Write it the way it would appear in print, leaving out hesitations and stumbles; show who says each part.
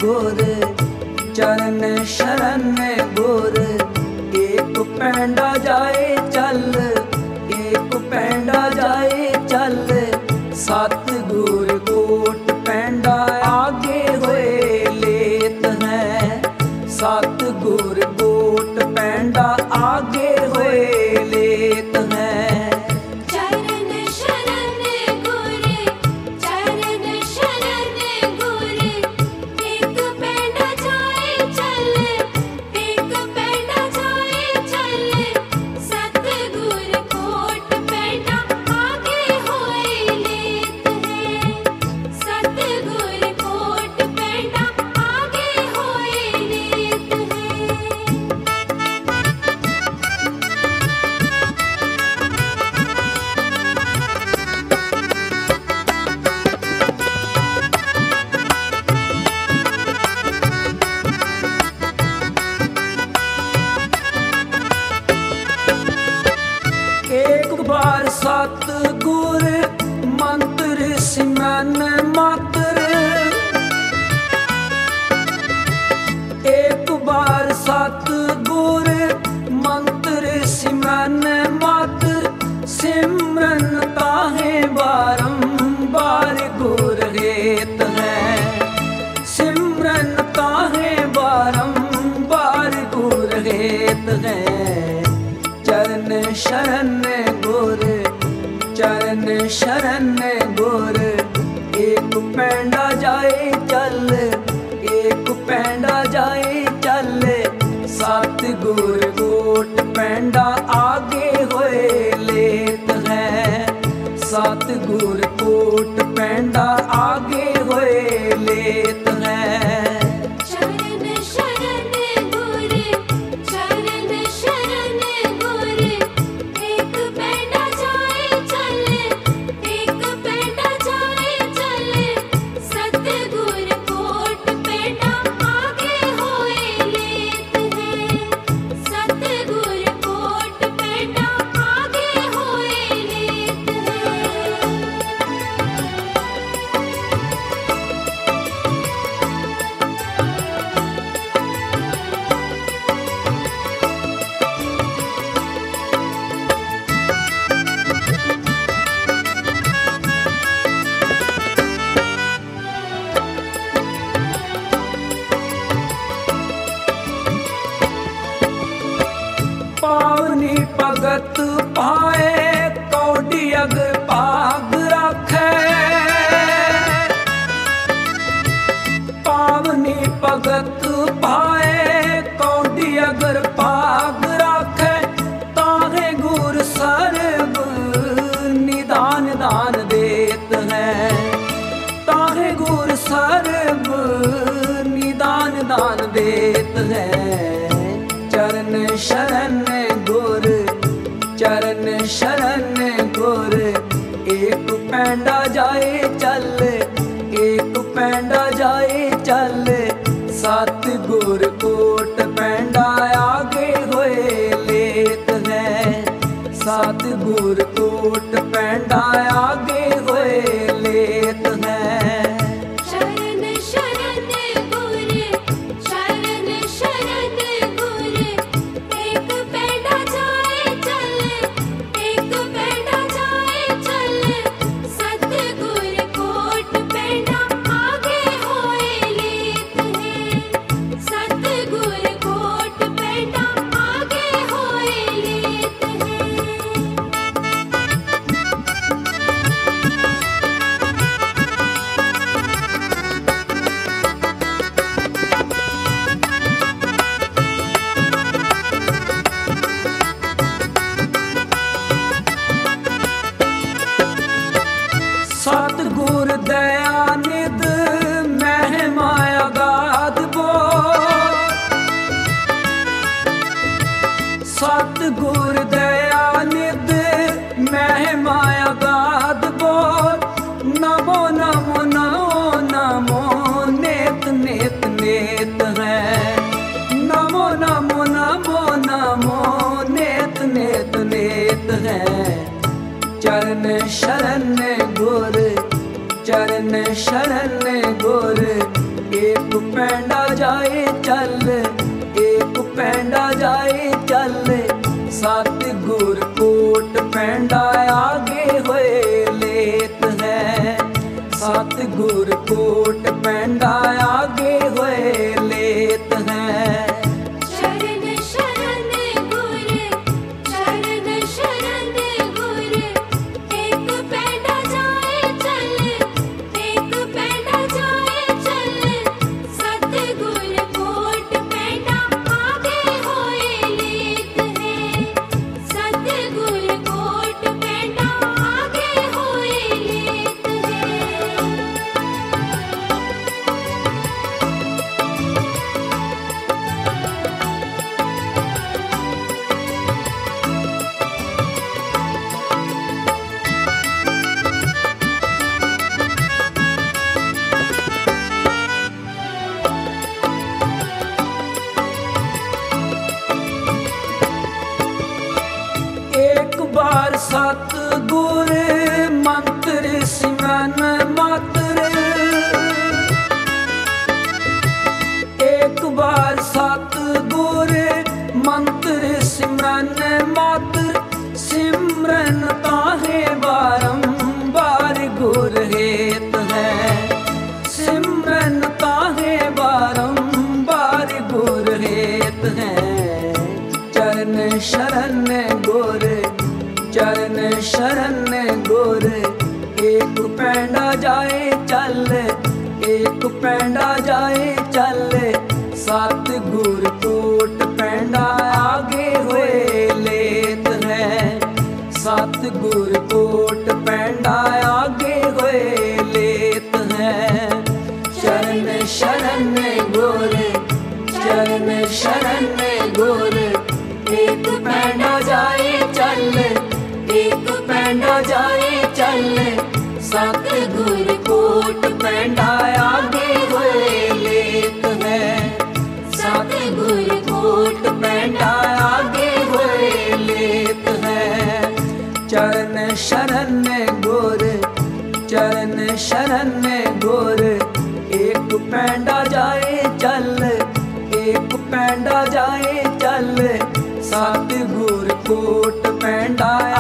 Speaker 1: गुर चरण शरण गुर। एक पैंडा जाए चल, एक पैंडा जाए चल, सतगुर कोट पैंडा आगे होए लेत है। सतगुर कोट पैंडा आगे होए लेत है। सतगुर मंत्र सिमरन मात्र। एक बार सतगुर मंत्र सिमरन मात्र। सिमरन ताहे बारंबार गुर हेत है। सिमरन ताहे बारंबार गुर हेत है। चरण शरण गुर चरण शरण गुर। एक पैंडा जाए चल, एक पैंडा जाए चल, सतगुर कोट पैंडा आगे होए लेत है। सतगुर कोट पैंडा आगे होए लेत है। पावनी भगत पाए कौडी अगर पाग रखे। पावनी भगत पाए कौडी अगर पाग रखे। ताहे गुर सर्ब निदान दान देत है। ताहे गुर सर्ब निदान दान देत है। चरण शरण गुर चरण शरण गुर। एक पैंडा जाए चल, एक पैंडा जाए चल, सतगुर कोट पैंडा आगे होए लेत है। सतगुर कोट पैंडा आगे होए लेत है। सतगुर दयानिध महिमा अगाध बोल। सतगुर दयानिध महिमा अगाध बोल। नमो नमो नमो नमो नेत नेत नेत है। नमो नमो नमो नमो नेत नेत नेत है। चरण शरण गुर चरण शरण गुर। एक एक पैंडा जाए चल, एक पैंडा जाए चल, सतगुर कोट पैंडा आगे होए लेत है, सतगुर कोट पैंडा आगे होए लेत है। सतगुर मंत्र सिमरन मात्र, एक बार सतगुर मंत्र सिमरन मात्र, सिमरन ताहे बारंबार गुर हेत है, सिमरन ताहे बारंबार गुर हेत है। चरण शरण गुर, चरण शरण गुर, एक पैंडा जाए चल, एक पैंडा जाए चल, सतगुर कोट पैंडा आगे होए लेत है, सतगुर कोट पैंडा आगे होए लेत है। चरण शरण गुर, चरण शरण गुर, एक पैंडा जाए चल, एक पैंडा जाए चल, सतगुर कोट पैंडा आगे होए लेत है, सतगुर कोट पैंडा आगे होए लेत है। चरण शरण गुर, चरण शरण गुर, एक पैंडा जाए चल, एक पैंडा जाए चल, सतगुर कोट पैंडा